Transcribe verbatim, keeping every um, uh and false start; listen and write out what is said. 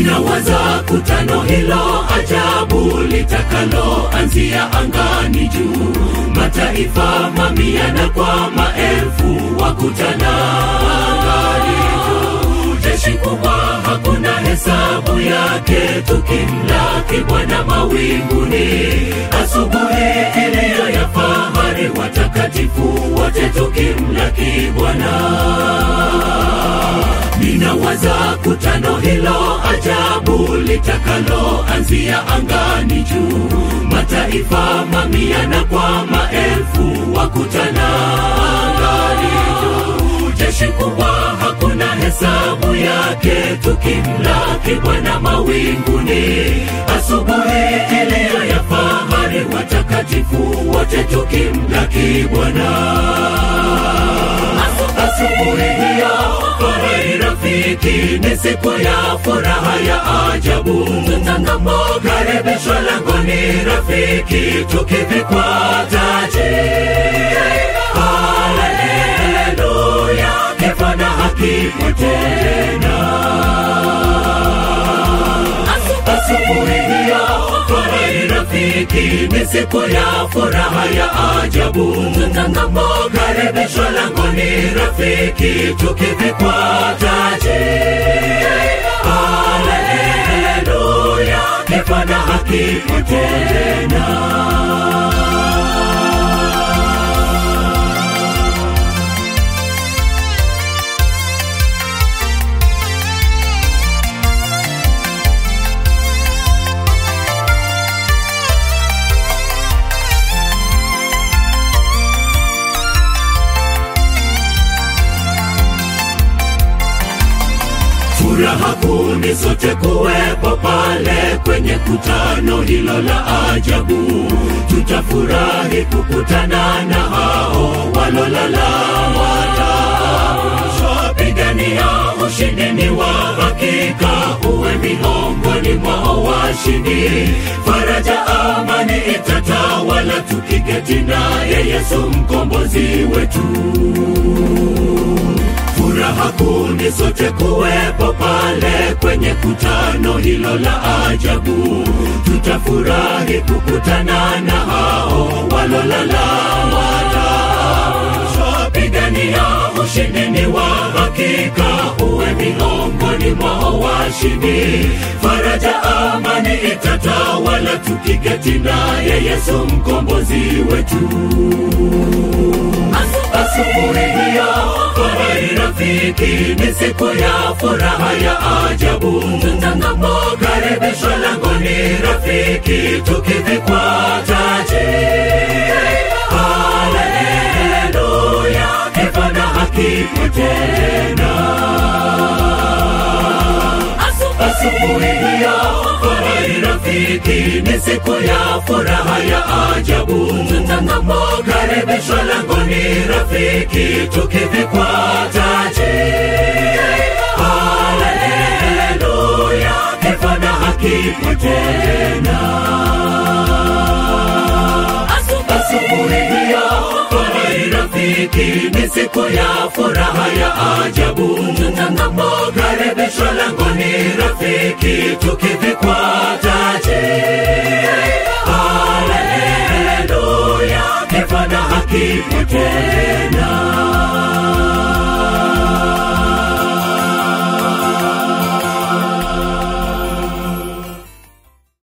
Ninawaza kutano hilo ajabu litakalo anzia angani juu. Mataifa mamia na kwa maelfu wakutana angani juu. Jeshi kubwa hakuna hesabu yake, tukimlaki Bwana mawinguni. Asubuhi iliyo ya fahari, watakatifu wote tukimlaki Bwana. Ninawaza kutano hilo ajabu litakalo anzia angani juu. Mataifa mamia na kwa maelfu wakutana angani juu. Jeshi kubwa hakuna hesabu yake, tukimlaki Bwana mawinguni. Asubuhi iliyo ya fahari, watakatifu wote tukimlaki Bwana. Asubuhi hiyo furahi rafiki, ni siku ya furaha ya ajabu. Tutakapokaribishwa langoni rafiki, tukivikwa taji. Haleluya, kifo na haki tena. Asubuhi hiyo furahi rafiki, ni siku ya furaha ya ajabu. Tutakapokaribishwa langoni rafiki, tukivikwa taji. Haleluya, kifo na haki tena. Furaha kuni sote kuwepo pale kwenye kutano hilo la ajabu. Tutafurahi kukutana na hao walolala wataamshwa. Pigania ushindi ni wa hakika, uwe miongoni mwa washindi. Faraja amani itatawala, tukiketi naye Yesu mkombozi wetu. Furaha kuni sote kuwepo pale kwenye kutano hilo la ajabu. Tutafurahi kukutana na hao walolala wataamshwa. Pigania ushindi ni wa hakika, uwe miongoni mwa washindi. Faraja amani itatawala, tukiketi naye Yesu mkombozi wetu. Asubuhi hiyo furahi rafiki, ni siku ya furaha ya ajabu. Tutakapokaribishwa langoni rafiki, tukivikwa taji. Haleluya, kifo na haki tena. Asubuhi hiyo furahi rafiki, ni siku ya furaha ya ajabu. Tutakapokaribishwa langoni rafiki, tukivikwa taji. Haleluya, kifo na haki tena. Asubuhi hiyo furahi rafiki, ni siku ya furaha ya ajabu. Tutakapokaribishwa langoni rafiki, tukivikwa taji. Haleluya, kifo na haki tena.